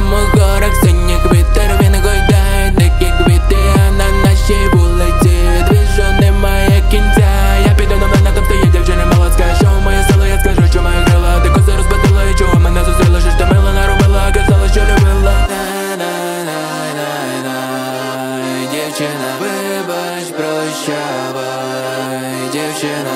чорному горах синіх вітер, він гойдає дикі квіти, а на нашій вулиці двіжу немає кінця. Я піду на мене, там стоїть дівчина мала, скаже, що моє село, я скажу, що моє крила. Ти коси розбудила і чого мене зустріла, що ж ти мила наробила, казала, що любила. Дівчина, вибач, прощавай, дівчина,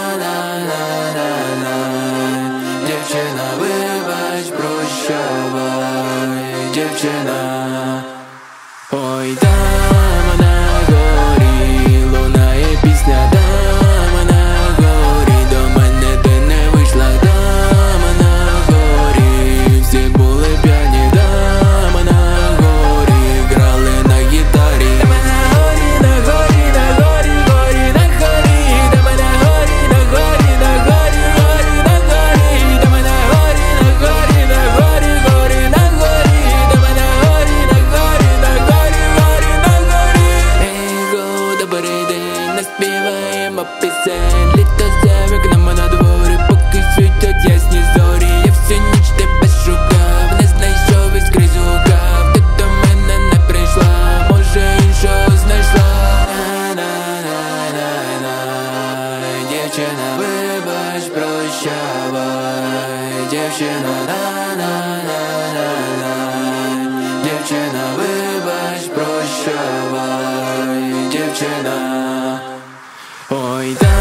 дівчина, вибач, прощавай, дівчина. Ой, там на горі лунає пісня, там на горі до мене ти не вийшла, там на горі всі були п'яні, там на горі грали на гітарі. Там на горі, на горі, на горі, горі, на горі, там на горі, на горі, на горі, горі, на горі, там на горі, на горі, на горі, горі, на горі, там на горі, на горі, на горі, горі, на горі. Ейго, добрий день, наспіваємо пісень, літо за вікнами на дворі, поки світять ясні зорі. Я всю ніч тебе шукав, не знайшов і скрізь гукав. Ти до мене не прийшла, може іншого знайшла. Дівчина, вибач, прощавай, дівчина, дівчина, вибач, прощавай, дівчина. Ой,